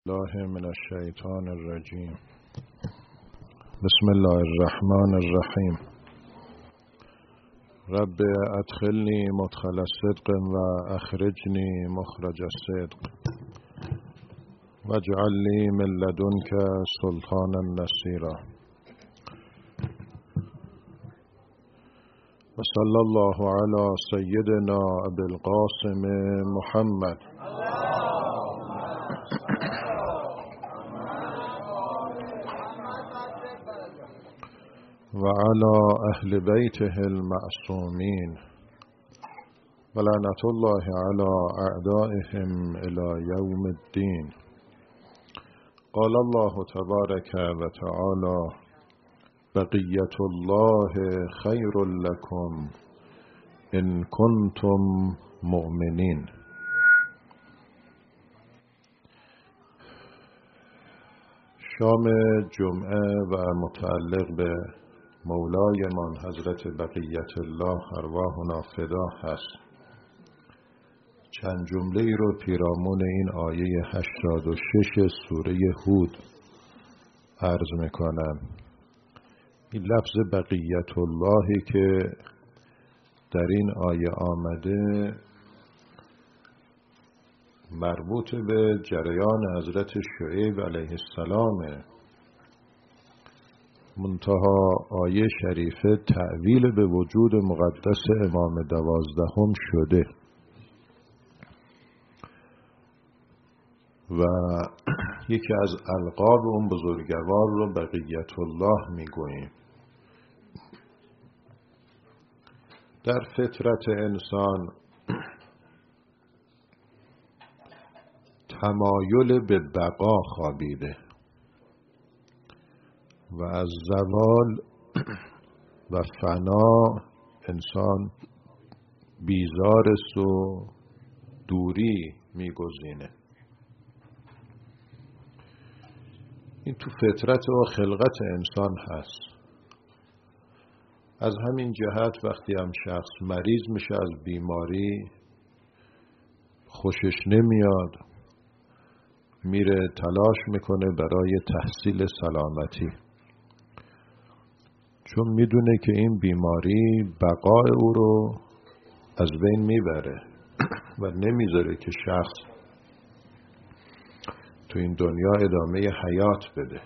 الله من الشیطان الرجیم. بسم الله الرحمن الرحیم. رب ادخلنی مدخل صدق و اخرجنی مخرج صدق واجعل لی من لدنک سلطانا نصیرا. و صلی الله علی سیدنا ابی القاسم محمد و علی اهل بیته المعصومین و لعنت الله علی اعدائهم الی یوم الدین. قال الله تبارک و تعالی: بقیت الله خیر لکم ان کنتم مؤمنین. شام جمعه و متعلق به مولایمان حضرت بقیت الله ارواحنا فدا هست. چند جمله ای رو پیرامون این آیه 86 سوره هود عرض میکنم. این لفظ بقیت اللهی که در این آیه آمده مربوط به جریان حضرت شعیب علیه السلام، منتها آیه شریفه تأویل به وجود مقدس امام 12 شده و یکی از القاب اون بزرگوار رو بقیت الله میگوییم. در فطرت انسان تمایل به بقا خوابیده و از زوال و فنا انسان بیزار است و دوری میگزینه. این تو فطرت و خلقت انسان هست. از همین جهت وقتی هم شخص مریض میشه از بیماری خوشش نمیاد، میره تلاش میکنه برای تحصیل سلامتی، چون میدونه که این بیماری بقای او رو از بین میبره و نمیذاره که شخص تو این دنیا ادامه حیات بده.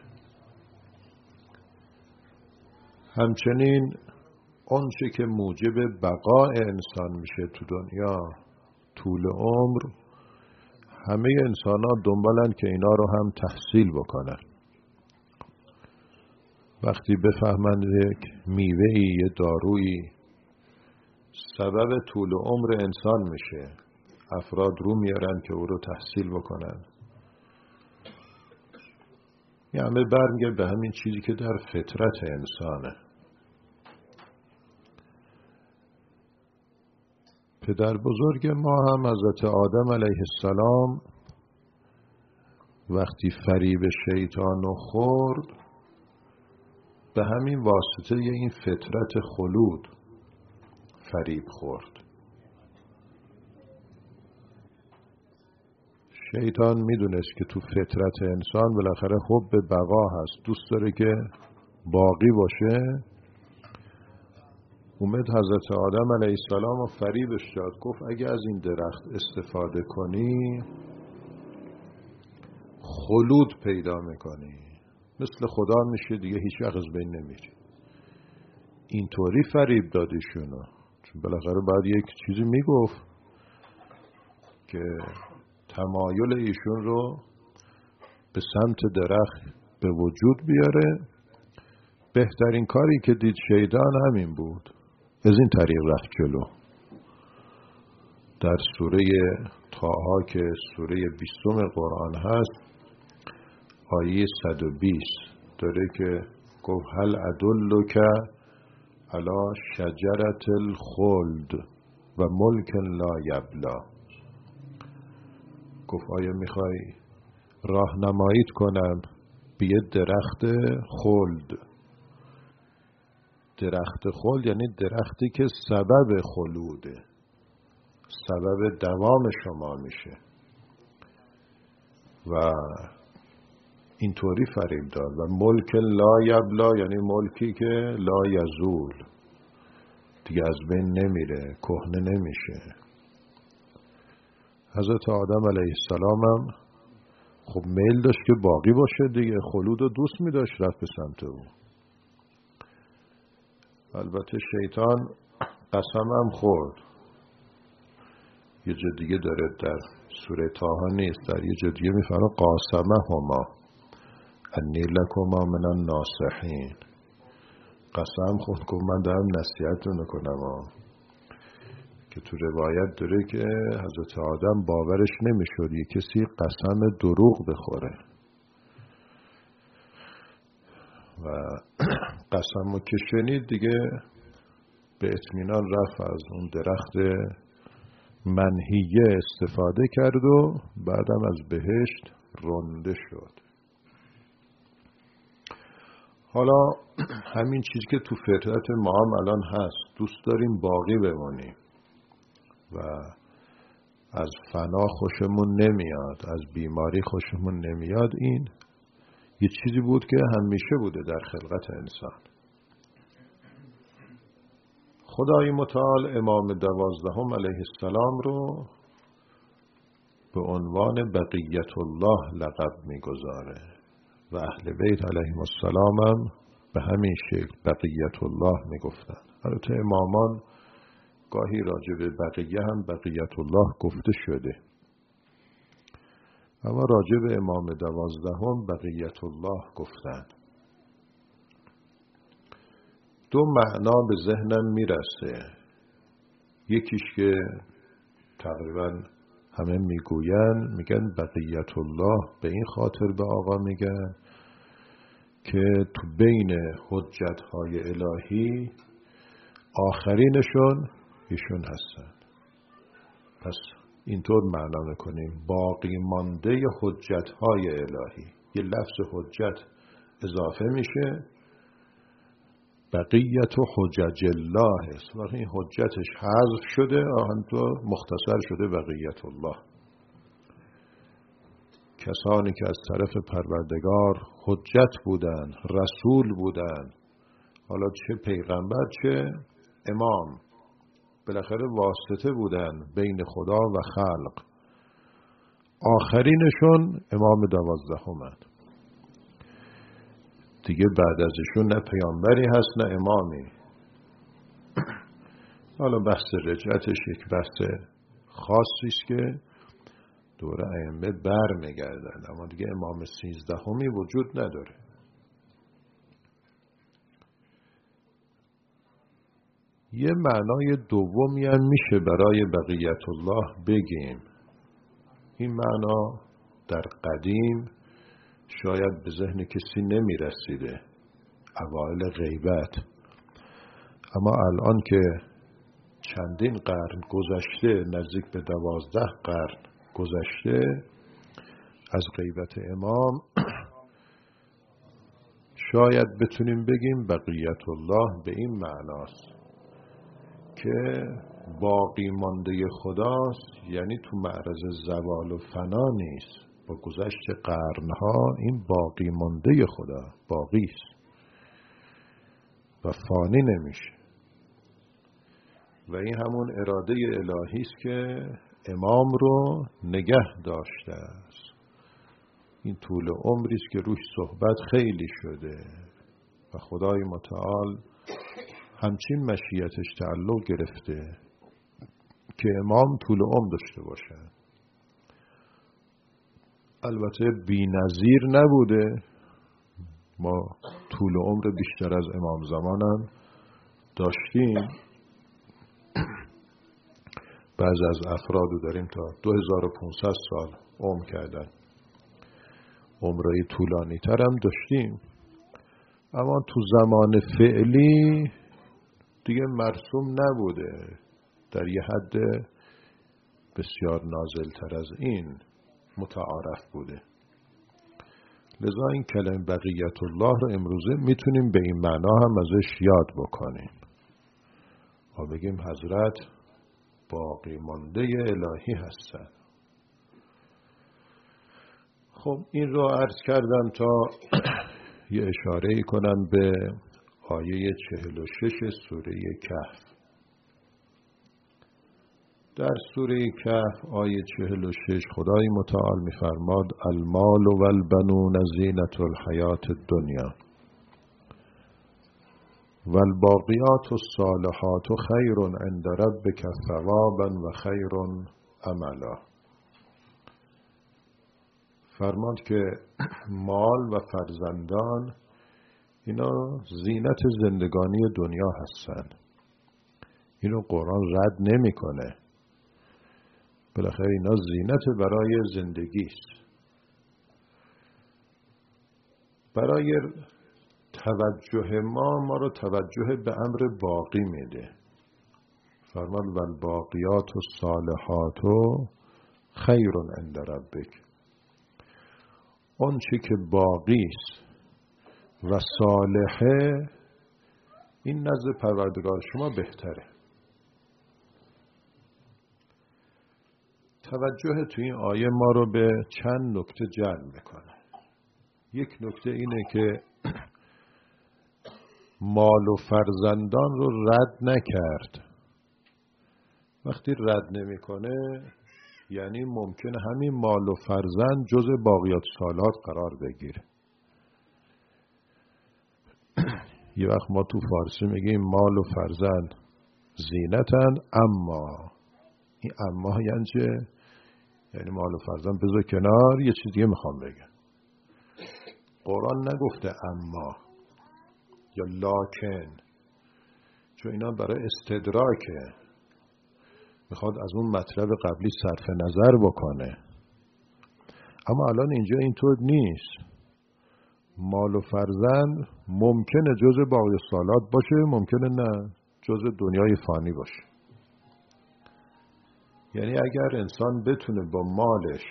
همچنین اونچه که موجب بقای انسان میشه تو دنیا، طول عمر، همه انسان ها دنبالن که اینا رو هم تحصیل بکنن. وقتی بفهمند یک میوه‌ای، یه دارویی سبب طول عمر انسان میشه، افراد رو میارن که او رو تحصیل بکنن. یه همه برمیگرد به همین چیزی که در فطرت انسانه. پدر بزرگ ما هم حضرت آدم علیه السلام وقتی فریب شیطان رو خورد، به همین واسطه این فطرت خلود فریب خورد. شیطان میدونست که تو فطرت انسان بالاخره حب بقا هست، دوست داره که باقی باشه. اومد حضرت آدم علیه السلام و فریبش داد، گفت اگه از این درخت استفاده کنی خلود پیدا میکنی، مثل خدا میشه، دیگه هیچ وقت از بین نمیری. اینطوری فریب دادیشونو، چون بالاخره باید یک چیزی میگفت که تمایل ایشون رو به سمت درخت به وجود بیاره. بهترین کاری که دید شیطان همین بود، از این طریق رفت جلو. در سوره طه که سوره 20 قرآن هست، آیه 120 داره که گفت هل ادلک علی شجرة الخلد و ملک لا یبلی. گفت آیا میخوای راهنماییت کنم به یه درخت خلد. درخت خلد یعنی درختی که سبب خلوده، سبب دوام شما میشه. و اینطوری فریب داد. و ملک لا یبلا یعنی ملکی که لا یزول، دیگه از بین نمیره، کهنه نمیشه. حضرت آدم علیه السلام هم خب میل داشت که باقی باشه دیگه، خلود رو دوست می داشت، رفت به سمت او. البته شیطان قسم هم خورد. یه جا دیگه داره، در سوره طه نیست، در یه جا دیگه میفرمه قاسمه هما انی لکما من الناصحین. قسم خورد که من دارم نصیحتتون میکنم. که تو روایت داره که حضرت آدم باورش نمیشد یه کسی قسم دروغ بخوره و قسمو که شنید دیگه به اطمینان رفت، از اون درخت منهیه استفاده کرد و بعدم از بهشت رانده شد. حالا همین چیزی که تو فطرت ما هم الان هست، دوست داریم باقی بمونیم و از فنا خوشمون نمیاد، از بیماری خوشمون نمیاد. این یه چیزی بود که همیشه بوده در خلقت انسان. خدای متعال امام 12 علیه السلام رو به عنوان بقیت الله لقب میگذاره و اهل بیت علیهم السلام هم به همین شکل بقیت الله میگفتن. البته امامان گاهی راجع به بقیه هم بقیت الله گفته شده، اما راجع به امام 12 بقیت الله گفتن. دو معنا به ذهنم میرسه. یکیش که تقریبا همه میگن بقیت الله به این خاطر به آقا میگن که تو بین حجت‌های الهی آخرینشون ایشون هستن. پس اینطور معنا میکنیم باقی مانده حجت‌های الهی. یه لفظ حجت اضافه میشه، بقیت حجج الله است. وقتی این حجتش حذف شده همینطور مختصر شده بقیت الله. کسانی که از طرف پروردگار حجت بودن، رسول بودن، حالا چه پیغمبر چه امام، بالاخره واسطه بودن بین خدا و خلق، آخرینشون امام 12 دیگه بعد از ایشون نه پیامبری هست نه امامی. حالا بحث رجعتش یک بحث خاصی است که دوره ائمه بر میگردن، اما دیگه امام 13 وجود نداره. یه معنای دومی هم میشه برای بقیت الله بگیم. این معنا در قدیم شاید به ذهن کسی نمی رسیده، اوائل غیبت، اما الان که چندین قرن گذشته، نزدیک به 12 قرن گذشته از غیبت امام، شاید بتونیم بگیم بقیت الله به این معناست که باقی مانده خداست، یعنی تو معرض زوال و فنا نیست. با گذشت قرنها این باقی مانده خدا باقی است و فانی نمیشه و این همون اراده الهی است که امام رو نگه داشته است. این طول عمری است که روش صحبت خیلی شده و خدای متعال همچین مشیتش تعلق گرفته که امام طول عمر داشته باشه. البته بی‌نظیر نبوده، ما طول عمر بیشتر از امام زمانم داشتیم. بعضی از افرادو داریم تا 2500 سال عمر کردن، عمرهای طولانی تر هم داشتیم، اما تو زمان فعلی دیگه مرسوم نبوده، در یه حد بسیار نازل تر از این متعارف بوده. لذا این کلمه بقیت الله رو امروزه میتونیم به این معنا هم ازش یاد بکنیم و بگیم حضرت باقی مانده الهی هستن. خب این رو عرض کردم تا یه اشاره کنم به آیه 46 سوره کهف. در سوره کهف آیه 46 خدای متعال می‌فرماد المال و البنون زینة الحیات الدنیا و الباقیات الصالحات خیر عند ربک ثوابا و خیر املا. فرماد که مال و فرزندان اینا زینت زندگانی دنیا هستن. اینو قرآن رد نمیکنه. بالاخره اینا زینت برای زندگی است. برای توجه ما رو توجه به امر باقی میده. فرمان و الباقیات الصالحات خیر عند ربک. اون چی که باقی است و صالحه این نزد پروردگار شما بهتره. توجه توی این آیه ما رو به چند نکته جلب میکنه. یک نکته اینه که مال و فرزندان رو رد نکرد. وقتی رد نمیکنه یعنی ممکنه همین مال و فرزند جزء باقیات صالحات قرار بگیره. یه وقت ما تو فارسی میگیم مال و فرزند زینتن اما این اما یعنی چه؟ یعنی مال و فرزند بذار کنار، یه چیز دیگه میخوام بگم. قرآن نگفته اما یا لاکن، چون اینا برای استدراکه، میخواد از اون مطلب قبلی صرف نظر بکنه. اما الان اینجا اینطور نیست. مال و فرزند ممکنه جزء باقی صالحات باشه، ممکنه نه، جزء دنیای فانی باشه. یعنی اگر انسان بتونه با مالش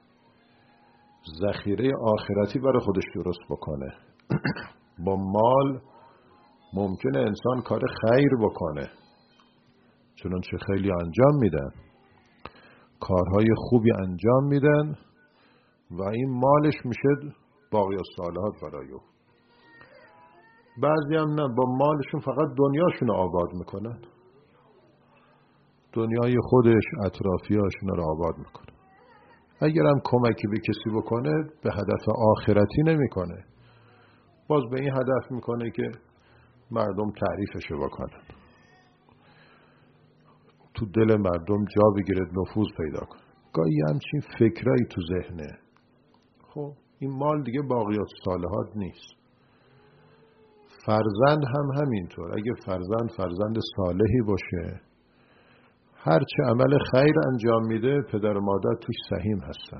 ذخیره آخرتی برای خودش درست بکنه با مال ممکنه انسان کار خیر بکنه، چنانچه خیلی انجام میدن، کارهای خوبی انجام میدن و این مالش میشه باقی الصالحات برای او. بعضی هم نه، با مالشون فقط دنیاشون رو آباد میکنن، دنیای خودش اطرافیاشون رو آباد میکنه. اگر هم کمکی به کسی بکنه به هدف آخرتی نمیکنه، باز به این هدف میکنه که مردم تعریفشو بکنن، تو دل مردم جا بگیره، نفوذ پیدا کنه. گاهی همچین فکرایی تو ذهنه. خب این مال دیگه باقیات صالحات نیست. فرزند هم همینطور. اگه فرزند صالحی باشه، هرچه عمل خیر انجام میده پدر و مادر توش سهیم هستن.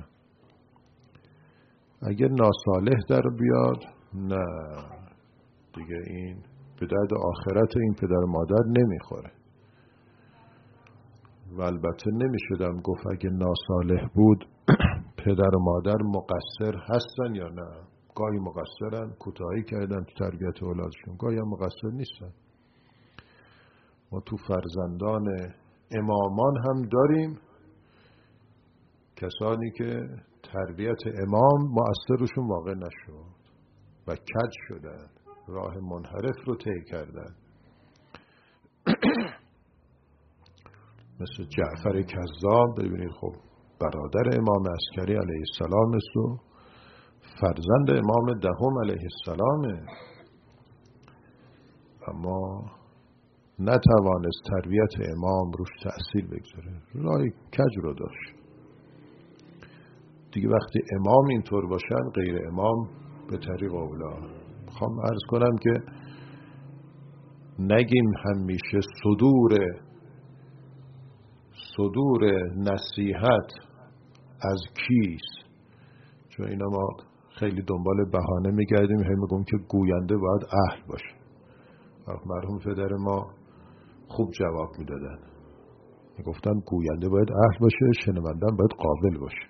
اگه ناصالح در بیاد، نه دیگه این به درد آخرت این پدر و مادر نمیخوره. و البته نمیشدم گفت اگه ناصالح بود پدر و مادر مقصر هستن یا نه. گاهی مقصرن، کوتاهی کردن تو تربیت اولادشون، گاهی هم مقصر نیستن. ما تو فرزندان امامان هم داریم کسانی که تربیت امام مؤثر روشون واقع نشد و کج شدن، راه منحرف رو طی کردن. مثل جعفر کذاب، ببینید خب برادر امام عسکری علیه السلام است و فرزند امام دهم علیه السلامه، اما نتوانست تربیت امام روش تأثیر بگذاره، راه کج رو داشت. دیگه وقتی امام اینطور باشن غیر امام به طریق اولا. میخوام عرض کنم که نگیم همیشه صدور نصیحت از کیست، چون اینا ما خیلی دنبال بهانه میگردیم، هم میگم که گوینده باید اهل باشه. مرحوم پدر ما خوب جواب میدادن، میگفتن گوینده باید اهل باشه، شنوندن باید قابل باشه.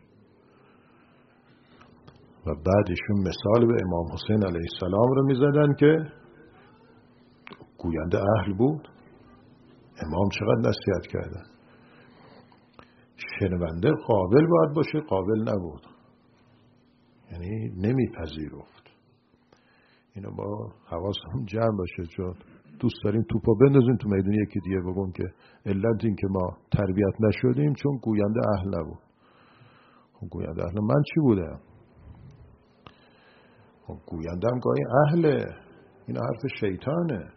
و بعدشون مثال به امام حسین علیه السلام رو میزدن که گوینده اهل بود، امام چقدر نصیحت کردن. شنونده قابل باید باشه، قابل نبود. یعنی نمیپذیرفت. اینو با حواسمون جمع باشه، چون دوست داریم توپو بندازیم تو میدون یکی دیگه، بگم که علت این که ما تربیت نشدیم چون گوینده اهل نبود. گوینده اهل من چی بودم؟ گوینده هم گاهی اهله. این حرف شیطانه.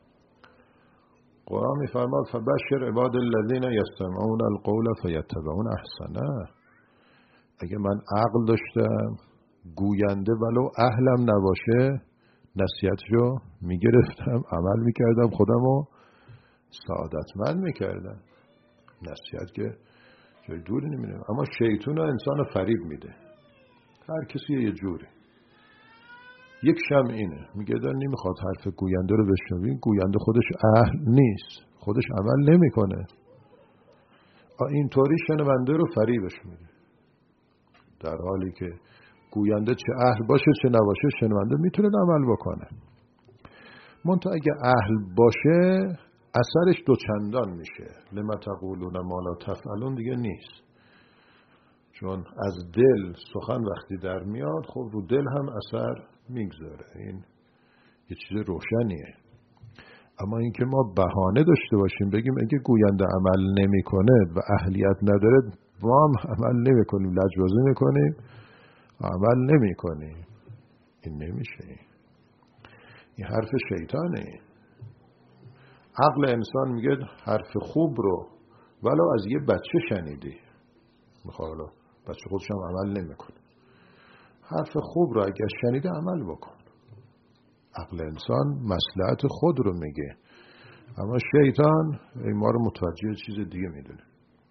قرآن میفرماد فبشر عباد الذین یستمعون القول فیتبعون احسنه. اگه من عقل داشتم، گوینده ولو اهلم نباشه، نصیحتشو میگرفتم، عمل میکردم، خودمو سعادتمند میکردم. نصیحت که جای دوری نمیره. اما شیطان و انسان فریب میده. هر کسی یه جوری. یک شم اینه، میگه در نمیخواد حرف گوینده رو بشنوین، گوینده خودش اهل نیست، خودش عمل نمیکنه. اینطوری شنونده رو فریبش میده، در حالی که گوینده چه اهل باشه چه نباشه شنونده میتونه عمل بکنه. منتها اگه اهل باشه اثرش دوچندان میشه. لما تقولون ما لا تفعلون دیگه نیست، چون از دل سخن وقتی در میاد خب رو دل هم اثر میگذاره. این یه چیز روشنیه. اما اینکه ما بهانه داشته باشیم بگیم اگه گوینده عمل نمیکنه و اهلیت نداره ما هم عمل نمیکنیم، لجبازی میکنیم، عمل نمیکنیم، این نمیشه. این حرف شیطانه. عقل انسان میگه حرف خوب رو ولو از یه بچه شنیدی، میخواد بچه خودش هم عمل نمیکنه، حرف خوب رو اگر شنیده عمل بکن. عقل انسان مصلحت خود رو میگه، اما شیطان ما رو متوجه چیز دیگه میدونه.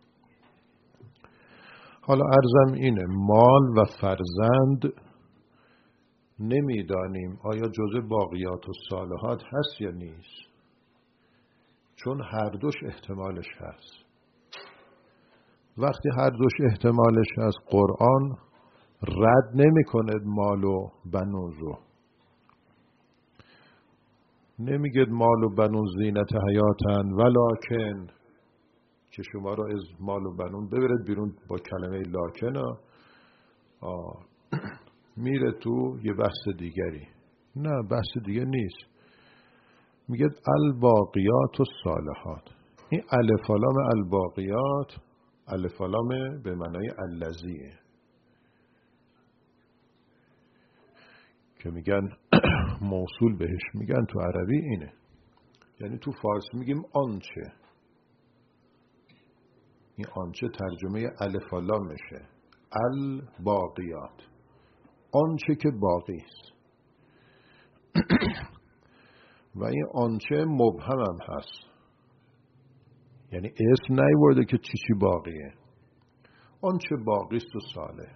حالا عرضم اینه، مال و فرزند نمیدانیم آیا جزء باقیات و صالحات هست یا نیست، چون هر دوش احتمالش هست. وقتی هر دوش احتمالش هست قرآن رد نمی کند مال و بنون رو. نمیگه مال و بنون زینت حیاتن ولکن، که شما رو از مال و بنون ببرد بیرون با کلمه لاکن میره تو یه بحث دیگری. نه، بحث دیگه نیست. میگه الباقیات و صالحات. این الف و لام الباقیات، الف و لام به معنای الذیه که میگن موصول بهش میگن تو عربی اینه. یعنی تو فارسی میگیم آنچه. این آنچه ترجمه الف و لام میشه الباقیات، آنچه که باقی است. و این آنچه مبهم هم هست، یعنی اسم نیورده که چی باقیه. آنچه باقی است و صالح.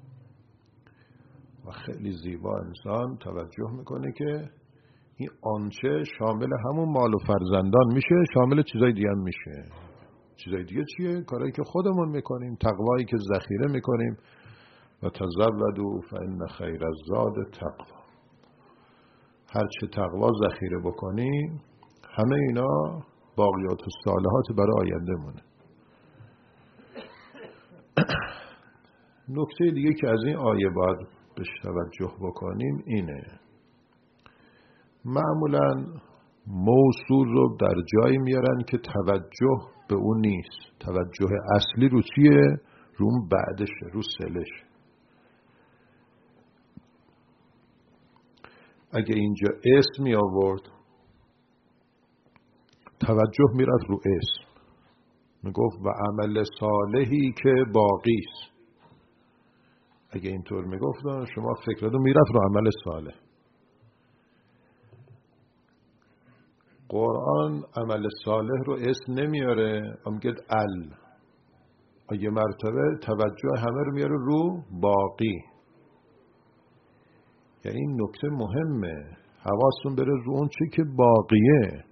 و خیلی زیبا انسان توجه میکنه که این آنچه شامل همون مال و فرزندان میشه، شامل چیزای دیگه هم میشه. چیزای دیگه چیه؟ کارهایی که خودمون میکنیم، تقوایی که ذخیره میکنیم. و تزودوا فإن خیر الزاد تقوا. هر چه تقوا ذخیره بکنیم همه اینا باقیات و صالحات برای آینده مونه. نکته دیگه که از این آیه باید بهش توجه بکنیم اینه، معمولاً موصول رو در جایی میارن که توجه به اون نیست. توجه اصلی رو چیه؟ رو اون بعدشه، رو سلش. اگه اینجا اسم می آورد توجه میرفت رو اسم، میگفت و عمل صالحی که باقی است. اگه اینطور میگفت شما فکرتو میرفت رو عمل صالح. قرآن عمل صالح رو اسم نمیاره، میگه یه مرتبه توجه همه رو میاره رو باقی. یعنی این نکته مهمه، حواستون بره رو اون چی که باقیه.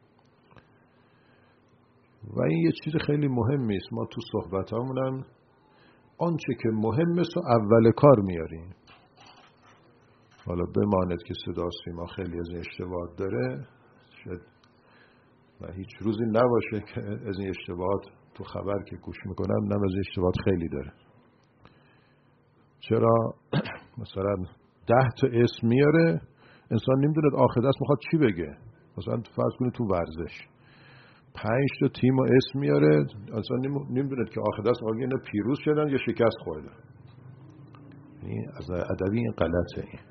و این یه چیز خیلی مهمی است. ما تو صحبتامونم آنچه که مهم است و اول کار میاریم. حالا بماند که صدا سیما خیلی از این اشتباهات داره، شاید و هیچ روزی نباشه که از این اشتباهات تو خبر که گوش میکنم نم از این اشتباهات خیلی داره. چرا؟ مثلا 10 تا اسم میاره، انسان نمیدونه آخر دست میخواد چی بگه. مثلا فرض کنید تو ورزش 5 تا تیم و اسم میاره، انسان نمیدونه که آخر دست آگه اینا پیروز شدن یا شکست خوردن. این از ادبی این غلطه. این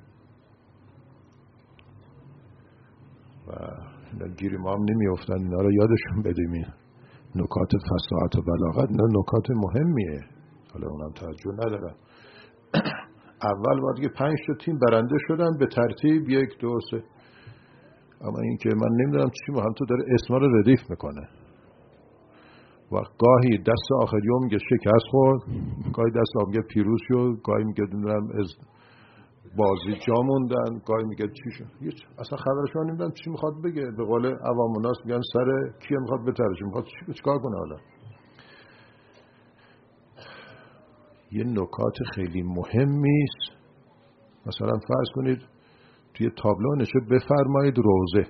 و اینا گیری ما هم نمیافتن، اینا رو یادشون بدیم. این نکات فصاحت و بلاغت اینا نکات مهمیه، حالا اونم توجه ندارم. اول باید که 5 تا تیم برنده شدن به ترتیب 1 2 3. اما این که من نمیدونم چی هم تو داره اسما رو ردیف میکنه و گاهی دست آخریو میگه شکست خورد، گاهی دست آخریو میگه پیروز شد، گاهی میگه نمیدونم از بازی جا موندن، گاهی میگه چی شد. هیچ اصلا خبرش من نمیدونم چی میخواد بگه. به قول عوام الناس میگن سر کی میخواد بترشه، میخواد چیکار کنه. حالا یه نکات خیلی مهمی است. مثلا فرض کنید توی تابلو نشه بفرمایید روزه.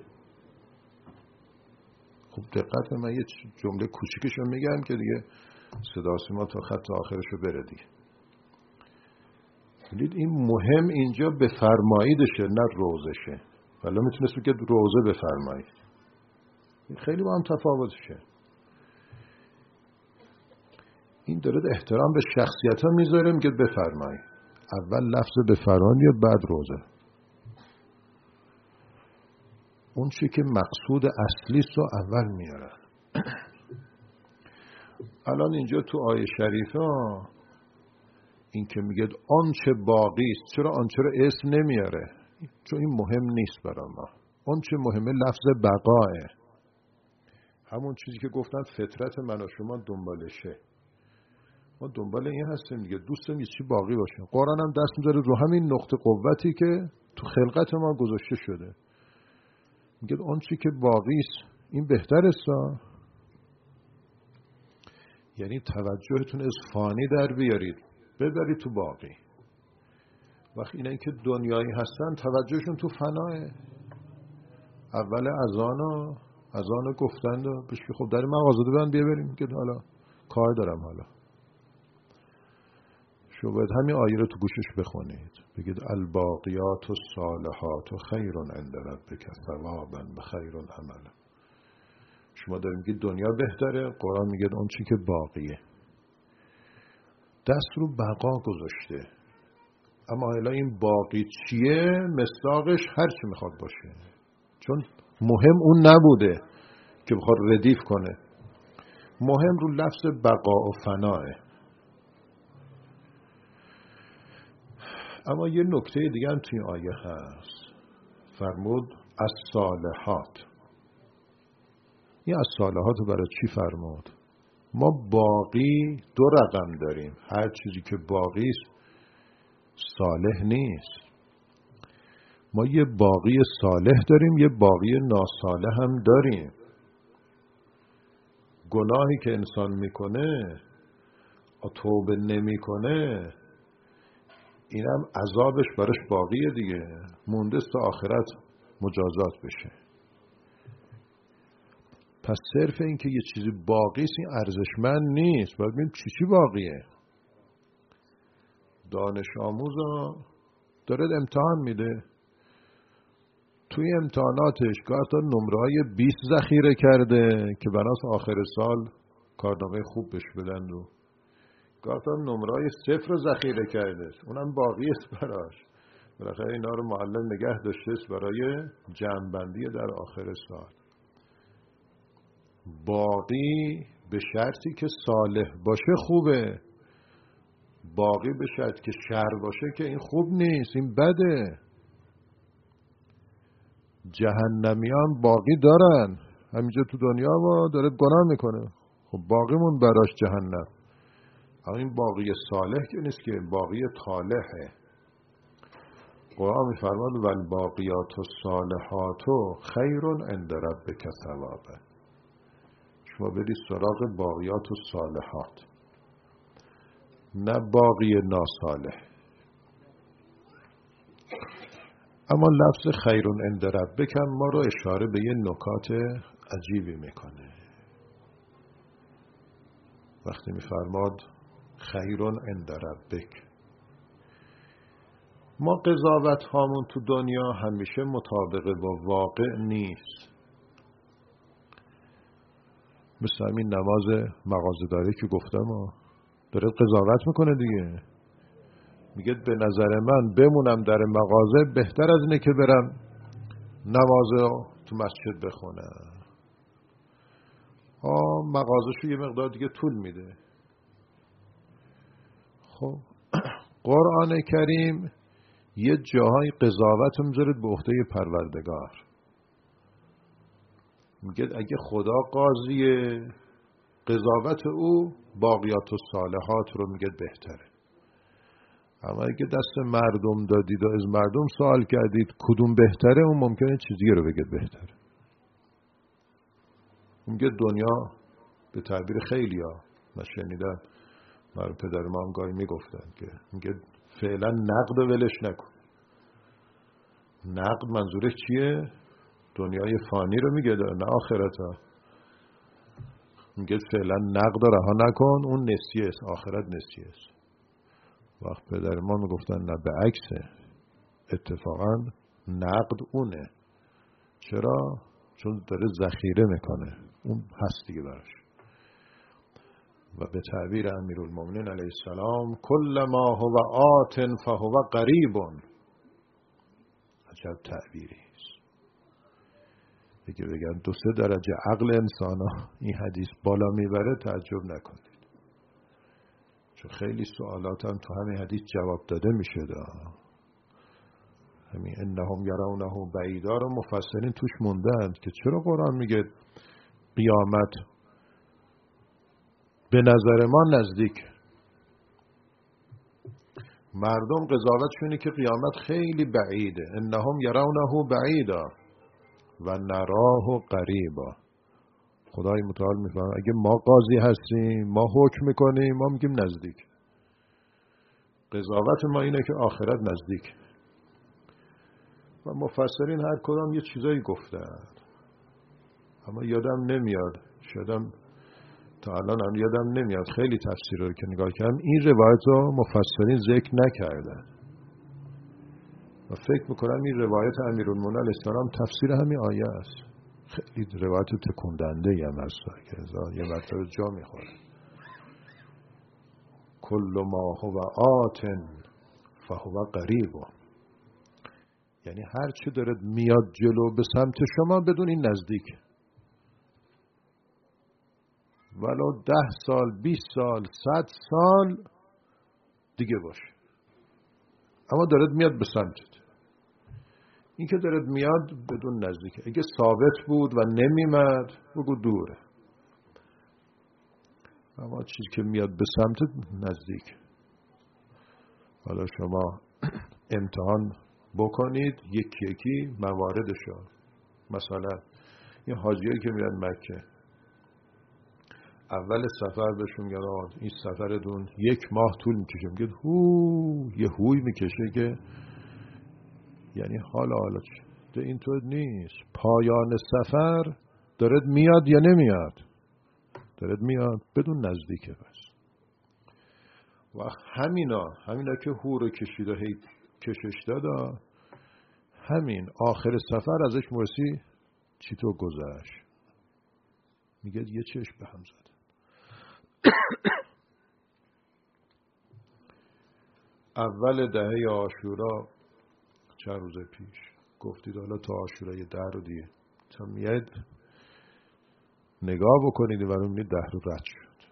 خب دقت کنید، من یه جمله کوچیکشو میگم که دیگه صدا سیما تا خط آخرشو بره دیگه. ببینید این مهم اینجا بفرماییدشه نه روزشه. ولی میتونست بگه روزه بفرمایید. خیلی با هم تفاوتشه. این داره احترام به شخصیت ها میذاره، میگه بفرمایید. اول لفظ بفرمایید بعد روزه. اون چی که مقصود اصلیست رو اول میاره. الان اینجا تو آیه شریفه این که میگه آنچه باقی است، چرا آنچه رو اسم نمیاره؟ چون این مهم نیست برای ما. آنچه مهمه لفظ بقاه. همون چیزی که گفتن فطرت من و شما دنبالشه. ما دنبال این هستیم دیگه، دوستم یه چی باقی باشه. قرآن هم دست میذاره رو همین نقطه قوتی که تو خلقت ما گذاشته شده. میگه اون چی که باقی است این بهتر است. یعنی توجهتون از فانی در بیارید ببرید تو باقی. وقتی اینایی که دنیایی هستن توجهشون تو فناه. اول اذانو گفتند و بهش که خب در مغازه ببند بیا بریم. میگه حالا کار دارم. حالا شاید همین آیه رو تو گوشش بخونید، بگید الباقیات الصالحات خیر عند ربک ثوابا و خیر عملا. شما دارید میگید دنیا بهتره، قرآن میگه اون چی که باقیه. دست رو بقا گذاشته. اما حالا این باقی چیه؟ مصداقش هر چی میخواد باشه، چون مهم اون نبوده که بخواد ردیف کنه. مهم رو لفظ بقا و فناه. اما یه نکته دیگه هم توی آیه هست، فرمود الصالحات. این الصالحات رو برای چی فرمود؟ ما باقی 2 رقم داریم. هر چیزی که باقی است صالح نیست. ما یه باقی صالح داریم، یه باقی ناصالح هم داریم. گناهی که انسان میکنه توبه نمیکنه، اینم عذابش براش باقیه دیگه، مونده تا آخرت مجازات بشه. پس صرف این که یه چیزی باقی است این ارزشمند نیست. باید ببینیم چی باقیه. دانش آموزا داره امتحان میده، توی امتحاناتش گاهی تا نمره‌های 20 ذخیره کرده که بناس آخر سال کارنامه خوب بهش بدن، و گاهی تا نمره‌های 0 رو ذخیره کرده، اونم باقی است براش. بالاخره اینا رو معلم نگه داشته است برای جمع‌بندی در آخر سال. باقی به شرطی که صالح باشه خوبه، باقی به شرطی که شر باشه که این خوب نیست، این بده. جهنمیان باقی دارن، همینجا تو دنیا ما داره گناه میکنه، خب باقیمون براش جهنم. اما این باقی صالح که نیست، که باقی طالحه. قرآن میفرماد والباقیات الصالحات خیر عند ربک ثوابا. شما برید سراغ باقیات الصالحات، نه باقی ناصالح. اما لفظ خیر عند ربک هم ما رو اشاره به یه نکات عجیبی میکنه. وقتی میفرماد خیر عند ربک، ما قضاوت هامون تو دنیا همیشه مطابق با واقع نیست. مثل همین نماز مغازه‌داری که گفتم داره قضاوت میکنه دیگه. میگه به نظر من بمونم در مغازه بهتر از اینه که برم نماز تو مسجد بخونم. مغازه‌شو یه مقدار دیگه طول میده. خب قرآن کریم یه جاهای قضاوت رو میذاره به عهده پروردگار. میگه اگه خدا قاضیه قضاوت او باقیات الصالحات رو میگه بهتره. اما اگه دست مردم دادید و از مردم سوال کردید کدوم بهتره، اون ممکنه چیزی رو بگه بهتره. میگه دنیا به تعبیر خیلیا من شنیدم، من پدر ما هم گاهی میگفتن که میگه فعلا نقد ولش نکن. نقد منظورش چیه؟ دنیای فانی رو میگه، نه آخرت ها. میگه فعلا نقد رها نکن، اون نسیه است، آخرت نسیه است. وقت پدر ما میگفتن نه، به عکسه، اتفاقا نقد اونه. چرا؟ چون داره ذخیره میکنه، اون هست دیگه براش. و به تعبیر امیرالمومنین علیه السلام کل ما هو آت فهو قریب. عجب تعبیری است. دیگه بگن 2-3 درجه عقل انسان ها این حدیث بالا میبره، تعجب نکنید، چون خیلی سوالات هم تو همین حدیث جواب داده میشه. همین انهم یرونه بعیدا رو مفسرین توش موندن که چرا قرآن میگه قیامت به نظر ما نزدیک. مردم قضاوتشونه که قیامت خیلی بعیده. انهم یرونه بعیدا و نراه قریبا. خدای متعال میفهمه اگه ما قاضی هستیم، ما حکم میکنیم، ما میگیم نزدیک. قضاوت ما اینه که آخرت نزدیک. و مفسرین هر کدام یه چیزایی گفتن، اما یادم نمیاد، شدم تا الان هم یادم نمیاد خیلی تفسیر رو که نگاه کردم این روایت رو مفسرین ذکر نکردن. و فکر میکنم این روایت امیرالمومنین علیه السلام تفسیر همین آیه است. خیلی روایت تکندنده هم هست که یه مرتبه جا میخوره. کل ما هو آت فهو قریب. یعنی هر چی داره میاد جلو به سمت شما بدون این نزدیک، ولو 10 سال 20 سال 100 سال دیگه باشه، اما داره میاد به سمتت. این که داره میاد بدون نزدیکه. اگه ثابت بود و نمیمد بگو دوره، اما چیزی که میاد به سمتت نزدیک. حالا شما امتحان بکنید یکی یکی مواردشو. مثلا این حاجیایی که میرن مکه، اول سفر بهشون میگن این سفرتون 1 ماه طول میکشه. میگه یه هوی میکشه که یعنی حالا چه؟ اینطور نیست. پایان سفر دارد میاد یا نمیاد؟ دارد میاد، بدون نزدیکه. بس و همینا که هو رو کشید و هی کشش دادا، همین آخر سفر ازش مرسی چی تو گذشت. میگه یه چشم به هم زد. اول دهه عاشورا چند روز پیش گفتید حالا تا عاشورای 10 رو دیگه تا میاد نگاه بکنید و میبینید 10 رو رد شد.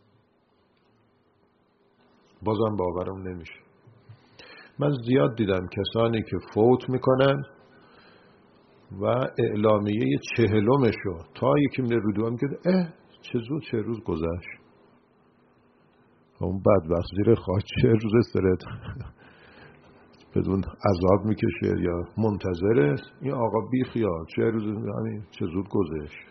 بازم باورم نمیشه. من زیاد دیدم کسانی که فوت میکنن و اعلامیه 40مشو تا یکی میره رو دوام میگه چه زود 4 روز گذشت. اون بدبخت زیر خاک 4 روز استرت بدون عذاب میکشه یا منتظره. این آقا بی خیال 4 روز همین چه زود گذشت.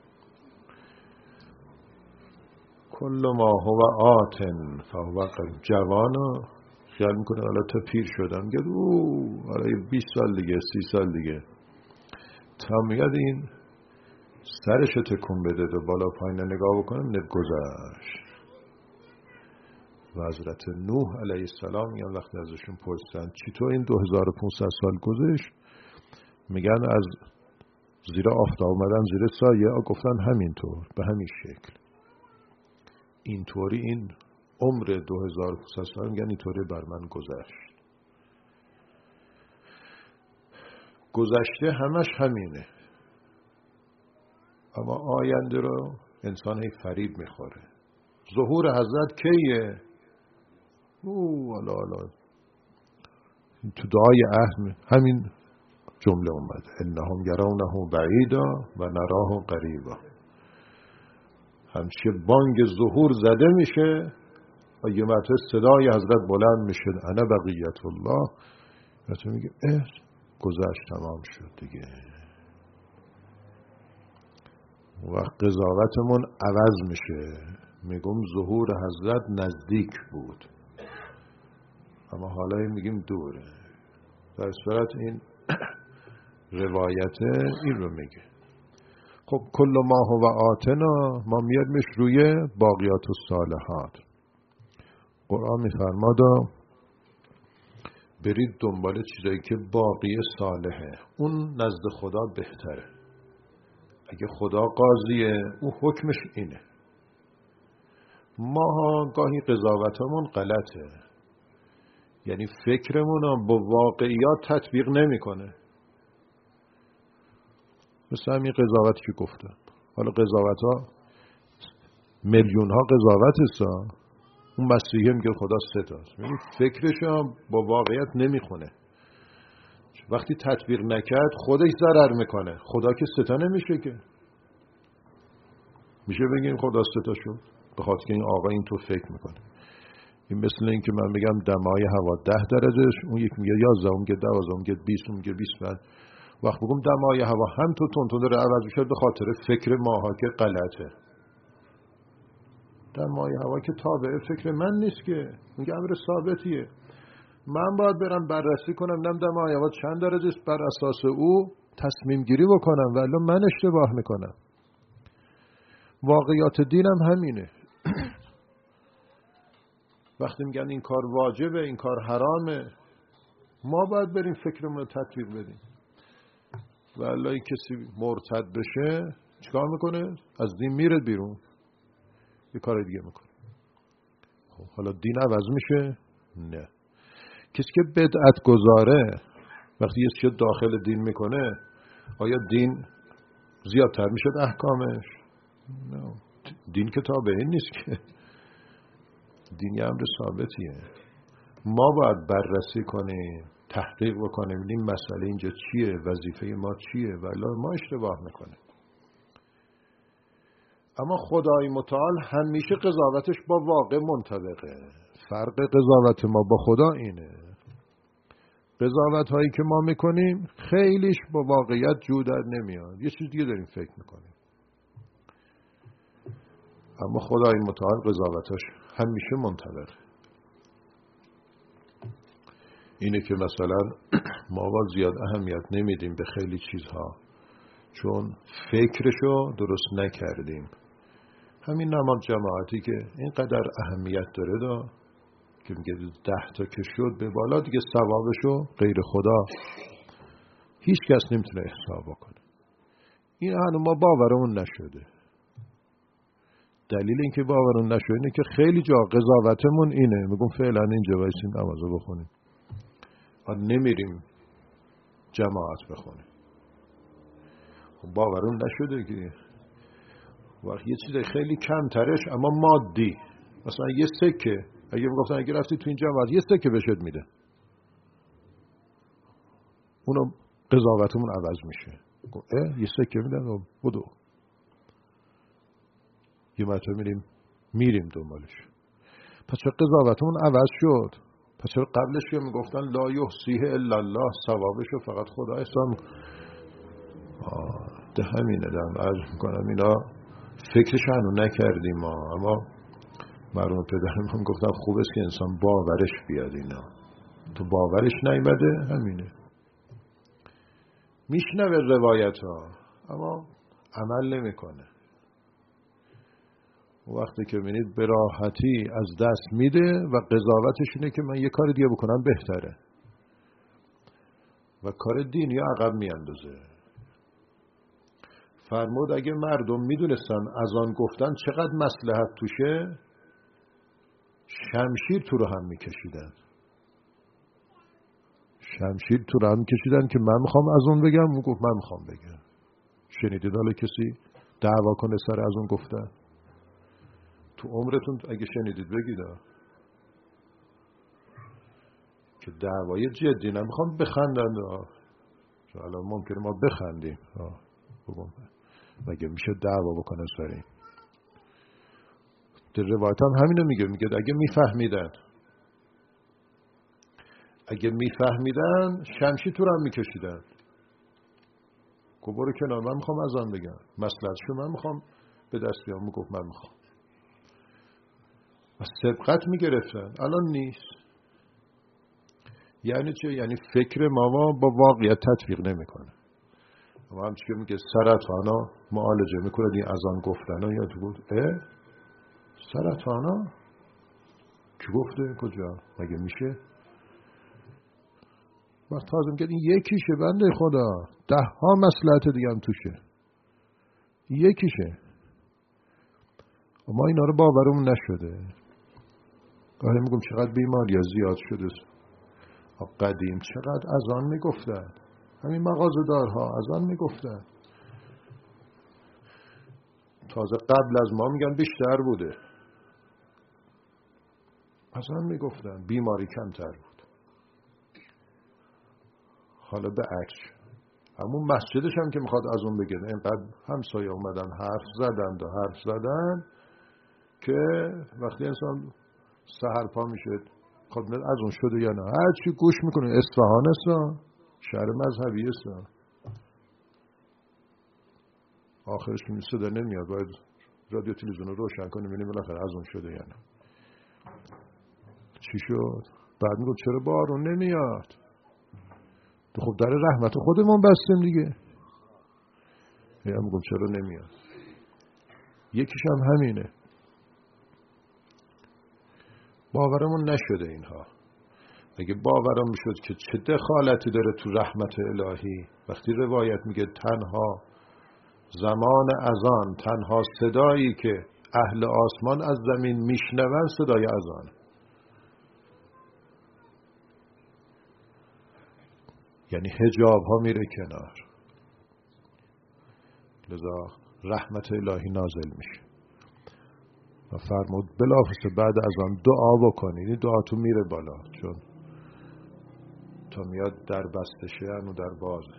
کل ما هو آتن فهو قریب. جوانا خیال میکنه حالا تا پیر شدم، میگه حالا 20 سال دیگه 30 سال دیگه، تا میگه این سرشو تکون بده و بالا پایین نگاه بکنم گذشت. و حضرت نوح علیه السلام میگن وقتی ازشون پرسیدن چطور این 2500 سال گذشت، میگن از زیر آفتاب اومدن زیر سایه، گفتن همینطور به همین شکل. اینطوری این عمر 2500 سال میگن اینطوری بر من گذشت. گذشته همش همینه، اما آینده رو انسان فریب میخوره. ظهور حضرت کیه؟ والا تو دعای عهد همین جمله اومده، انهم یرونه بعیدا و نراه قریبا. همچه بانگ ظهور زده میشه و یه مرتبه صدای حضرت بلند میشه، انا بقیت الله. تو میگه گذشت، تمام شد دیگه. و قضاوتمون عوض میشه، میگم ظهور حضرت نزدیک بود اما حالا میگیم دوره. در صورت این روایت این رو میگه. خب کل ما هو آتنا، ما میادمش روی باقیات الصالحات. قرآن میفرماده برید دنبال چیزایی که باقی صالحه، اون نزد خدا بهتره. اگه خدا قاضیه اون حکمش اینه. ما گاهی قضاوتمون غلطه، یعنی فکرمون با واقعیات تطبیق نمیکنه. مثل همین قضاوتی که گفتم. حالا قضاوت ها میلیون ها قضاوت هستا، اون مسیحی میگه خدا سه تاست، یعنی فکرش هم با واقعیت نمیخونه. وقتی تطبیق نکرد خودش ضرر میکنه. خدا که سه تا نمیشه که. میشه بگیم خدا سه تا شد به خاطر که این آقا این تو فکر میکنه. این مثل این که من بگم دمای هوا 10 درجه، اون یک میگه 11، اون میگه 12، اون میگه 20، اون میگه 20. وقت بگم دمای هوا هم تو تون داره عوض میشه به خاطر فکر ماها که غلطه. دمای هوا که تابع فکر من نیست که، میگه امر ثابتیه. من باید برم بررسی کنم نم دمای هوا چند درجه است، بر اساس او تصمیم گیری بکنم، ولی من اشتباه میکنم. واقعیات دینم همینه. وقتی میگن این کار واجبه، این کار حرامه، ما باید بریم فکرمون رو تطبیق بدیم. ولی کسی مرتد بشه چیکار میکنه؟ از دین میره بیرون، یه کار دیگه میکنه. خب حالا دین عوض میشه؟ نه. کسی که بدعت گذاره وقتی یه چیز داخل دین میکنه، آیا دین زیادتر میشه احکامش؟ نه. دین که تابعی نیست که. دین یه امر ثابتیه. ما باید بررسی کنیم، تحقیق بکنیم، این مسئله اینجا چیه، وظیفه ما چیه، ولی ما اشتباه میکنیم. اما خدای متعال همیشه قضاوتش با واقع منطبقه. فرق قضاوت ما با خدا اینه. قضاوت هایی که ما میکنیم خیلیش با واقعیت جو در نمیاد، یه چیز دیگه داریم فکر میکنیم. اما خدای متعال قضاوتش همیشه منطبقه. اینه که مثلا ما باید زیاد اهمیت نمیدیم به خیلی چیزها، چون فکرشو درست نکردیم. همین نماز جماعتی که اینقدر اهمیت داره که میگه 10 تا که شد به بالا دیگه ثوابشو غیر خدا هیچ کس نمیتونه حساب بکنه. این هنوز ما باورمون نشده. دلیل اینکه باورمون نشده اینه که خیلی جا قضاوتمون اینه، میگم فعلا اینجا وایسیم نمازو بخونیم، نمیریم جماعت بخونیم. خب باورمون نشده که وقت یه چیز خیلی کمترش اما مادی، مثلا یه سکه، اگه میگفتن اگه رفتی تو این جماعت یه سکه بهت میده، اونو قضاوتمون عوض میشه. یه سکه میدن بدو، یه مرتبه میریم دنبالش. پس چرا قضاوتمون عوض شد؟ پس چرا قبلش که میگفتن لا یحصیه الا الله، ثوابشو فقط خدا حساب ده همینه. دارم عرض میکنم اینا فکرش هنو نکردیم ما، اما مرحوم پدرم هم گفتن خوب است که انسان باورش بیاد. اینا تو باورش نیامده، همینه. میشنوه روایت ها اما عمل نمیکنه. وقتی که میبینید به راحتی از دست میده و قضاوتش اینه که من یه کار دیگه بکنم بهتره و کار دینی عقب میاندازه. فرمود اگه مردم میدونستن از آن گفتن چقدر مصلحت توشه، شمشیر تو رو هم میکشیدن. شمشیر تو رو هم میکشیدن که من میخوام از اون بگم، اون گفت من میخوام بگم. شنیدید حالا کسی دعوا کنه سر از اون گفتن؟ تو عمرتون اگه شنیدید بگید که دعوای جدی نمیخوام بخندن. الان ممکنه ما بخندیم، مگه میشه دعوا بکنه سر این؟ در روایت هم همینو میگه اگه میفهمیدن شمشیر تو رو هم میکشیدن. گفت برو کنار، من میخوام از آن بگم، مصلحتشو من میخوام به دست بیام. گفت من میخوام. و سبقت میگرفتن. الان نیست. یعنی چه؟ یعنی فکر ما با واقعیت تطبیق نمیکنه. اما همچی که میگه سرطانا معالجه میکنه این از آن گفتن یا تو بود سرطانا کی گفته؟ کجا؟ مگه میشه؟ وقت تازه میگه این یکیشه بنده خدا، 10 مصلحت دیگه هم توشه، یکیشه. ما اینا رو باورمون نشده. گاهی میگم چقدر بیماری زیاد شده. قدیم چقدر اذان میگفتن، همین مغازه‌دارها اذان میگفتن. تازه قبل از ما میگن بیشتر بوده. اذان میگفتن، بیماری کمتر بود. حالا به عکس همون مسجدش هم که میخواد اذان بگه، اینقدر همسایه اومدن حرف زدن که وقتی انسان سحر پا میشه خب از اون شده یا نه، هر چی گوش میکنه. اصفهان است، شهر مذهبی است، آخرش می صدا نمیاد، باید رادیو تلویزیون رو روشن کنیم ببینیم بالاخره از اون شده یا نه. چی شد؟ بعد میگه چرا بارون نمیاد؟ خب در رحمت خودمون بستیم دیگه. یا میگم چرا نمیاد؟ یکیش هم همینه، باورمون نشده اینها. اگه باورم میشد که چه دخالتی داره تو رحمت الهی، وقتی روایت میگه تنها زمان اذان، تنها صدایی که اهل آسمان از زمین میشنون صدای اذان، یعنی حجاب ها میره کنار، لذا رحمت الهی نازل میشه. و فرمود بلافاصله بعد از آن دعا بکنید. این دعاتون میره بالا، چون تا میاد در بسته شن و در بازه.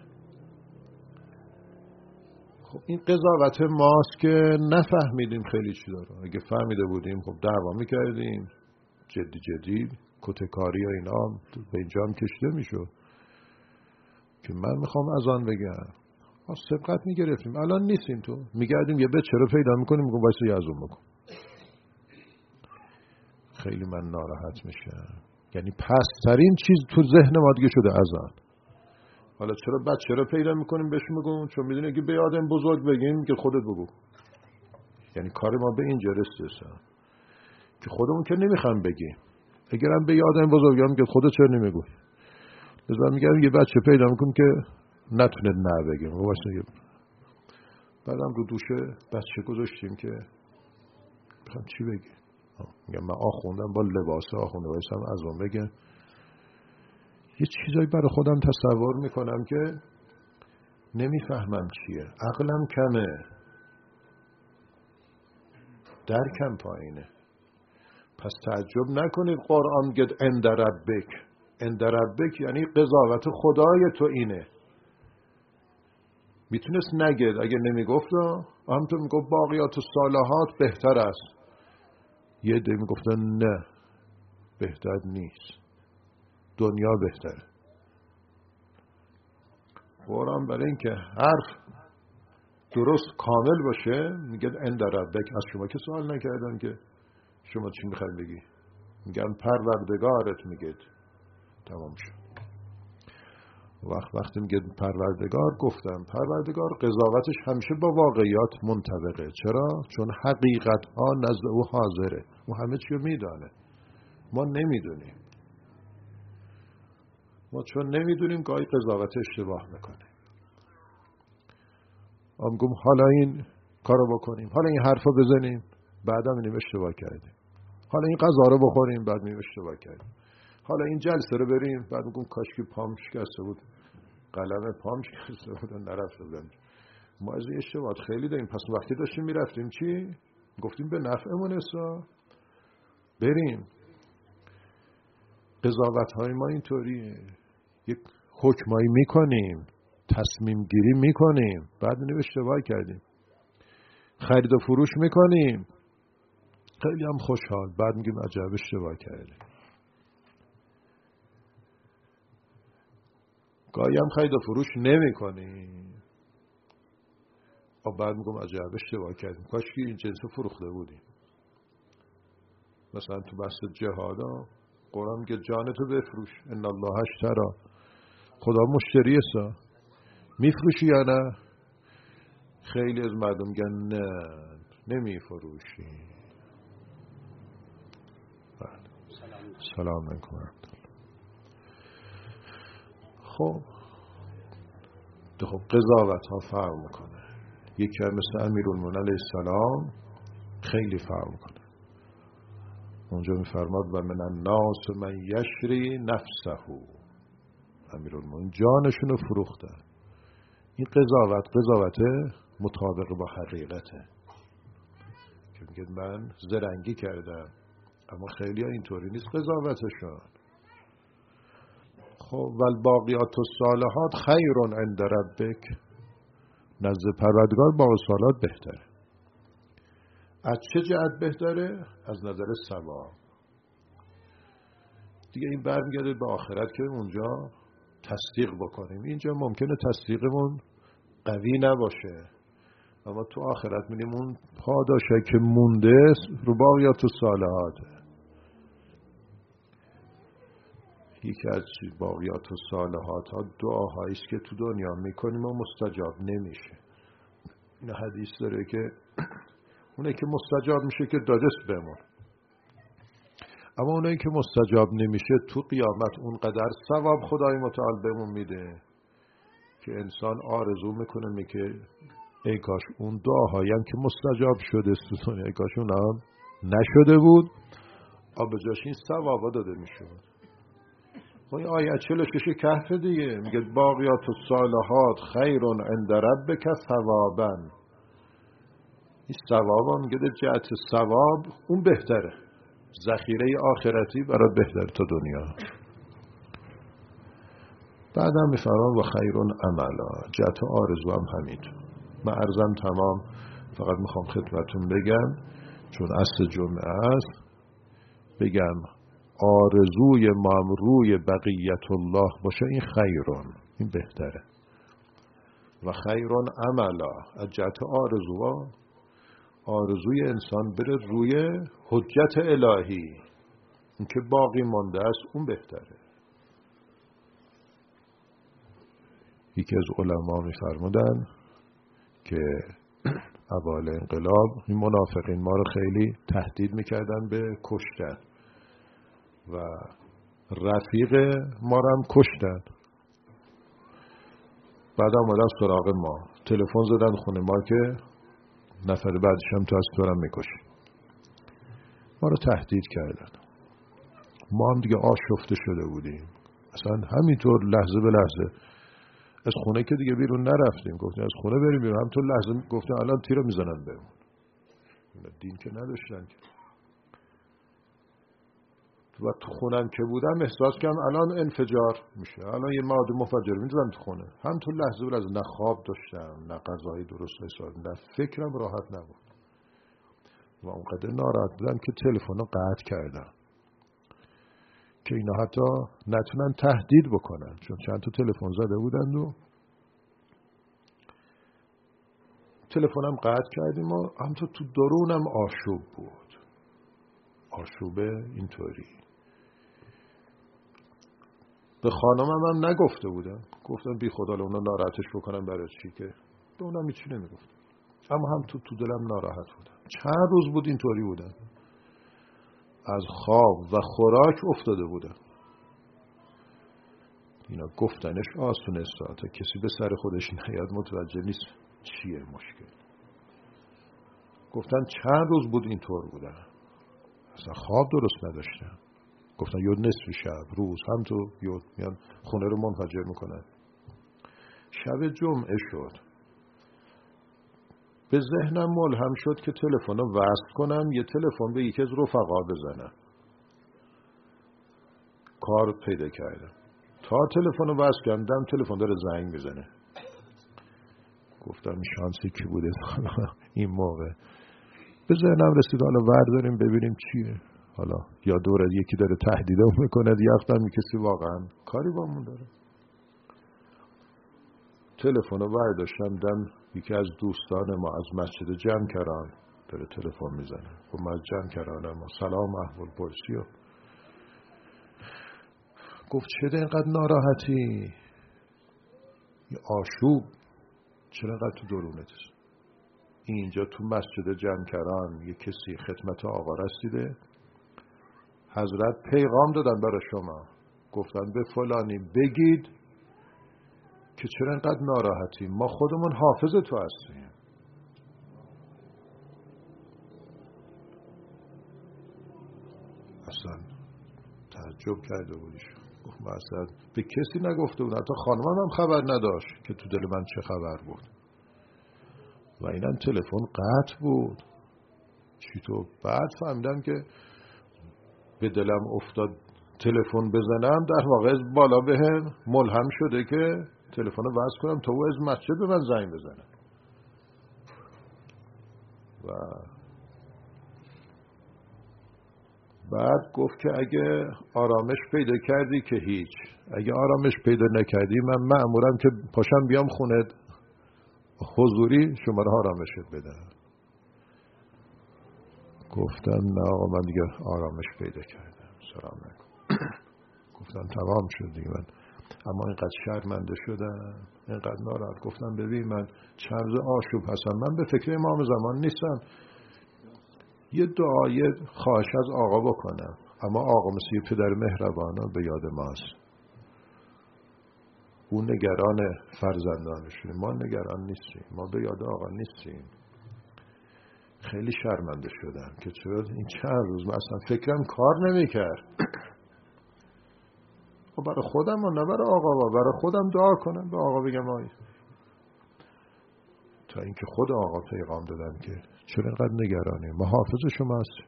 خب این قضاوت ماست که نفهمیدیم خیلی چی داره. اگه فهمیده بودیم خب دعوا میکردیم، جدی کتکاری و اینا به اینجا هم کشیده میشد که من میخوام از آن بگم. سبقت میگرفتیم. الان نیستیم. تو میگردیم یه به چرا پیدا میکنیم، میگم وایسا یه از اون بکن. خیلی من ناراحت میشم. یعنی پسترین چیز تو ذهن ما دیگه شده اذان. حالا چرا بچه رو پیدا میکنیم بهش میگم؟ چون میدونی که به یادم بزرگ بگیم که خودت بگو. یعنی کار ما به اینجا رسیده که خودمون که نمیخوام بگیم. اگرم به یادم بزرگم که خودت چرا نمیگوی؟ لذا میگم یه بچه پیدا میکنیم که نتونه نه بگیم. بعدم رو دوشه بچه گذاشتیم که بخوام چی بگیم. میگم من آخوندم با لباس آخونده بایستم از اون بگم. یه چیزایی برای خودم تصور میکنم که نمیفهمم چیه، عقلم کمه، درکم پایینه. پس تعجب نکنید قرآن میگه عند ربک. عند ربک یعنی قضاوت خدای تو اینه. میتونست نگید، اگه نمیگفت همونطور میگفت باقیات الصالحات بهتر است. یه عده میگفتن نه بهتر نیست، دنیا بهتره. قرآن برای اینکه حرف درست کامل باشه میگه عند ربک. از شما که سوال نکردن که شما چی میخواید بگی؟ میگن پروردگارت میگید. تمام شد. وقتی میگه پروردگار، گفتم پروردگار قضاوتش همیشه با واقعیات منطبقه. چرا؟ چون حقیقت ها نزد او حاضره، او همه چی رو میدانه، ما نمیدونیم. ما چون نمیدونیم گاهی قضاوت اشتباه میکنه. میگم حالا این کارو بکنیم، حالا این حرفو بزنیم، بعدا میبینیم اشتباه کردیم. حالا این غذا رو بخوریم، بعد میبینیم اشتباه کردیم. حالا این جلسه رو بریم، بعد میگم کاش که پام شکسته بود، قلم پام شکسته بود و نرفته بودم. ما از این اشتباهات خیلی داریم. پس وقتی داشتیم میرفتیم چی؟ گفتیم به نفعمون است، بریم. قضاوت های ما اینطوریه، یک حکمایی میکنیم، تصمیم گیری میکنیم، بعد میبینیم اشتباه کردیم. خرید و فروش میکنیم، خیلی هم خوشحال، بعد میگیم عجب اشتباه کردیم. گاهی هم خرید و فروش نمیکنیم، بعد میگم عجب اشتباه کردیم، کاش که این جنس فروخته بودیم. مثلا تو بحث جهادا قرآن میگه جانتو بفروش، ان الله اشتری، خدا مشتری است. میفروشی یا نه؟ خیلی از مردم میگن نه نمیفروشی. سلام علیکم. خب قضاوت ها فرق میکنه. یکی مثل امیرالمومنین علیه السلام خیلی فرق میکنه. اونجا میفرماد و من الناس من یشری نفسه، امیرالمومنین جانشون رو فروختن. این قضاوت مطابق با حقیقته که میگه من زرنگی کردم، اما خیلی ها اینطوری نیست قضاوتشون. خب والباقیات الصالحات خیر عند ربک، نزد پروردگار باقی صالحات بهتره. از چه جهت بهتره؟ از نظر ثواب. دیگه این برمیگرده به آخرت که اونجا تصدیق بکنیم. اینجا ممکنه تصدیقمون قوی نباشه، اما تو آخرت می‌بینیم اون پاداشه که مونده رو باقیات الصالحاته. یکی از باقیات الصالحات ها دعاهایی است که تو دنیا میکنیم و مستجاب نمیشه. این حدیث داره که اونایی که مستجاب میشه که دادست بمون، اما اونایی که مستجاب نمیشه تو قیامت اونقدر ثواب خدای متعال بهمون میده که انسان آرزو میکنه، میگه ای کاش اون دعاهایی هم که مستجاب شده سوسونه، ای کاش اون هم نشده بود، به جاش این ثوابا داده میشود. این آیه 46 کهف دیگه میگه باقیات الصالحات خیر عند ربک ثوابا. این ثوابا میگه در جهت ثواب اون بهتره، ذخیره آخرتی برای بهتر تا دنیا. بعدم میفرمان و خیر عملا، جهت آرزو هم همینطور. من عرضم تمام، فقط میخوام خدمتون بگم چون اصل جمعه است، بگم آرزوی ممروی بقیت الله باشه، این خیرون، این بهتره. و خیرون عملا، از جهت آرزوی انسان بره روی حجت الهی، این که باقی مانده است اون بهتره. یکی از علما میفرمودن که اول انقلاب این منافقین ما رو خیلی تهدید میکردن به کشتن و رفیق ما رو هم کشتن. بعد آمدن سراغ ما، تلفن زدن خونه ما که نفر بعدش هم تو از تو هم میکشی. ما رو تهدید کردن. ما هم دیگه آشفته شده بودیم، اصلا همینطور لحظه به لحظه از خونه که دیگه بیرون نرفتیم، گفتیم از خونه بریم بیرون، همینطور لحظه گفتیم الان تیر رو میزنن بهمون. دین که نداشتن. و تو خونم که بودم احساس کردم الان انفجار میشه، الان یه مواد مفجر میزنن تو خونه. هم تو لحظه به لحظه نه خواب داشتم، نه غذای درست حساب، نه فکرم راحت نبود و اونقدر ناراحت بودم که تلفن رو قطع کردم که اینا حتی نتونن تهدید بکنن، چون چند تا تلفن زده بودند و تلفنم قطع کردیم و همونطور تو درونم آشوب بود. آشوبه اینطوری. به خانمم هم نگفته بودم، گفتم بی خدا اونا ناراحتش بکنم برای چی، که به اونم هیچی نمیگفتم، اما هم تو دلم ناراحت بودم. چند روز بود اینطوری بودم، از خواب و خوراک افتاده بودم. اینا گفتنش آسونه است تا کسی به سر خودش نیاد متوجه نیست چیه مشکل. گفتن چند روز بود اینطور بودم، اصلا خواب درست نداشتم. گفتن یا نصف شب روز هم تو یا میان خونه رو منفجر میکنن. شب جمعه شد، به ذهنم ملهم شد که تلفن رو وصل کنم، یه تلفن به یکی از رفقا بزنم. کار پیدا کردم، تا تلفن رو وصل کردم تلفن داره زنگ بزنه. گفتم شانسی کی بوده این موقع. به ذهنم رسید حالا ورداریم ببینیم چیه، حالا یا دور یکی داره تهدیدم میکنه یا افتم کسی واقعا کاری با من داره. تلفن رو برداشتم دم یکی از دوستان ما از مسجد جمکران داره تلفن میزنه. خب من از جمکرانم، سلام احوال پرسی و گفت چه اینقدر ناراحتی، یه آشوب چرا اینقدر تو درونت؟ اینجا تو مسجد جمکران یه کسی خدمت آقا رسیده، حضرت پیغام دادن برای شما، گفتن به فلانی بگید که چرا اینقدر ناراحتی، ما خودمون حافظ تو هستیم. اصلا تعجب کرده بودیش. گفت ما اصلا به کسی نگفته بود، حتی خانمم هم خبر نداشت که تو دل من چه خبر بود. و اینم تلفن قطع بود. چی تو؟ بعد فهمیدم که به دلم افتاد تلفن بزنم، در واقع بالا بهم ملهم شده که تلفن رو وصل کنم تا او از مسجد به من زنگ بزنه. و بعد گفت که اگه آرامش پیدا کردی که هیچ، اگه آرامش پیدا نکردی من مأمورم که پاشم بیام خونه حضوری شما رو آرامشت بدم. گفتم نه آقا من دیگه آرامش پیدا کردم، سلام علیکم. گفتم تمام شد دیگه. من اما اینقدر شرمنده شدم، اینقدر ناراحت. گفتم ببین من چند روز آشوب هستم، من به فکر امام زمان نیستم، یه دعای خواهش از آقا بکنم، اما آقا مثل یه پدر مهربانه به یاد ماست، اون نگران فرزندانشونه، ما نگران نیستیم، ما به یاد آقا نیستیم. خیلی شرمنده شدم که چرا این چند روز من اصلا فکرم کار نمیکرد. خب برای خودم و نه برای آقا، برای خودم دعا کنم، به آقا بگم آی، تا اینکه خود آقا پیغام دادم که چرا اینقدر نگرانی، ما حافظ شما هستیم.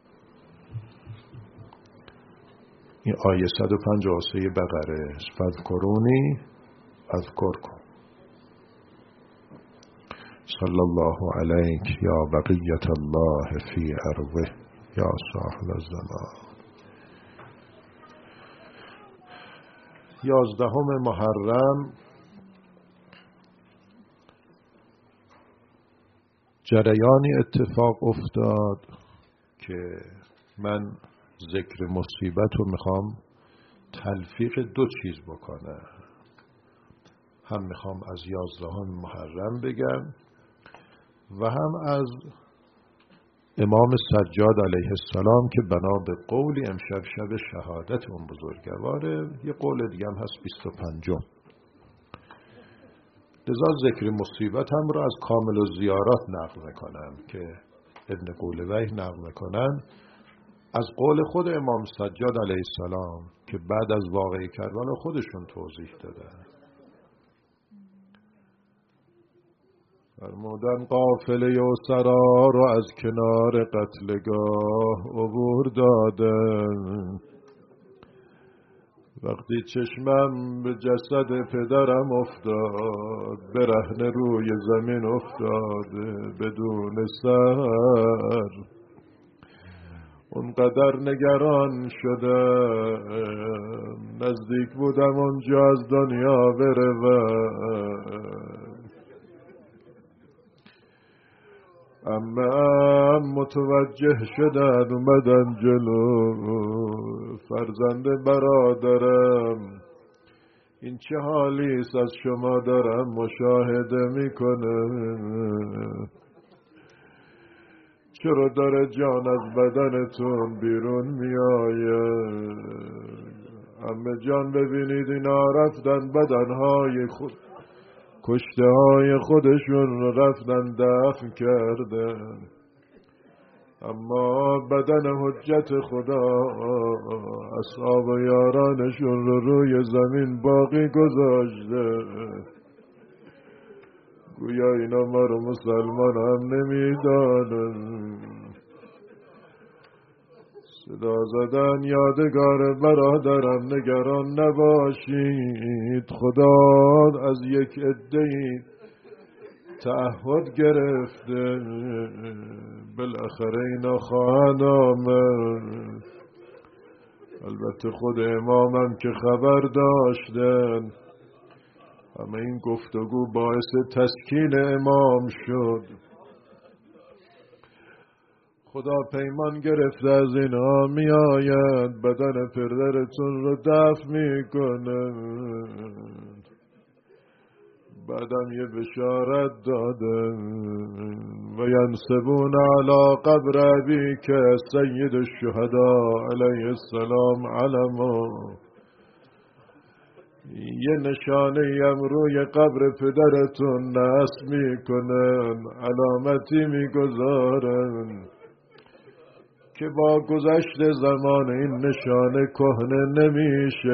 این آیه 153 بقره، فذکرونی اذکرکم. صلی الله علیک یا بقیت الله فی ارضه یا صاحب الزمان. 11 محرم جریانی اتفاق افتاد که من ذکر مصیبت رو میخوام تلفیق دو چیز بکنم. هم میخوام از 11 محرم بگم و هم از امام سجاد علیه السلام که بنا به قولی امشب شب شهادت اون بزرگواره، یه قول دیگه هم هست 25. لذا ذکر مصیبت هم رو از کامل الزیارات نقل میکنم که ابن قولویه نقل میکنن از قول خود امام سجاد علیه السلام که بعد از واقعه کربلا خودشون توضیح دادن. فرمودن قافله و سرا رو از کنار قتلگاه عبور دادن، وقتی چشمم به جسد پدرم افتاد برهنه روی زمین افتاده بدون سر، اونقدر نگران شدم نزدیک بودم اونجا از دنیا بروم. اما متوجه شدن اومدن جلو، فرزند برادرم این چه حالیست از شما دارم مشاهده میکنم، چرا داره جان از بدنتون بیرون میآید؟ همه جان ببینید اینا رفتن بدنهای خود کشته های خودشون رفتن دفن کردن، اما بدن حجت خدا اصحاب و یارانشون رو روی زمین باقی گذاشته. گویا اینا ما رو مسلمان هم نمیدانن. صدا زدن یادگار برادرم نگران نباشید، خدا از یک عده‌ای تعهد گرفته بالاخره اینا خواهند آمد. البته خود امامم که خبر داشتن، همه این گفتگو باعث تسکین امام شد. خدا پیمان گرفته از اینها می آید بدن پدرتون رو دفن می کنند. بعدم یه بشارت دادن و ینسبون علی قبر ابی که سید الشهداء علیه السلام علما، یه نشانه یم روی قبر پدرتون نصب میکنن، علامتی میگذارن که با گذشت زمان این نشانه کهنه نمیشه.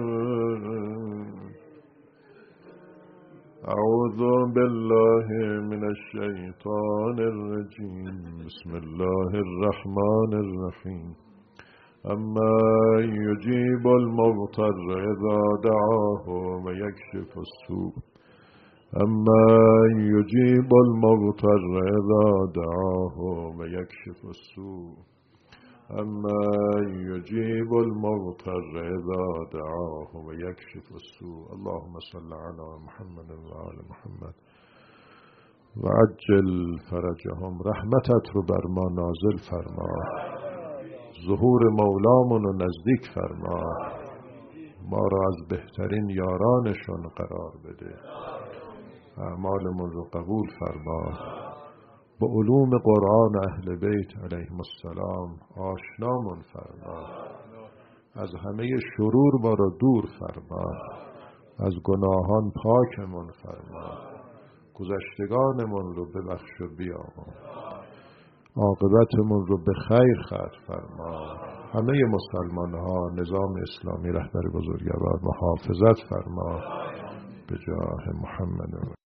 اعوذ بالله من الشیطان الرجیم. بسم الله الرحمن الرحیم. اما یجیب المضطر اذا دعاه و یکشف السوء. اما یجیب المضطر اذا دعاه و یکشف السوء. اما یجیب المضطر اذا دعاه و یکشف السوء. اللهم صل علی محمد و آل محمد و عجل فرجهم. رحمتت رو بر ما نازل فرما، ظهور مولامون رو نزدیک فرما، ما را از بهترین یارانشون قرار بده، اعمالمون رو قبول فرما، با علوم قرآن اهل بیت علیهم السلام آشنامون فرما، از همه شرور ما را دور فرما، از گناهان پاکمون فرما، گذشتگانمون رو ببخش و بیامرز، عاقبتمون رو به خیر ختم فرما. همه مسلمان ها نظام اسلامی رهبر بزرگوار محافظت فرما به جاه محمد.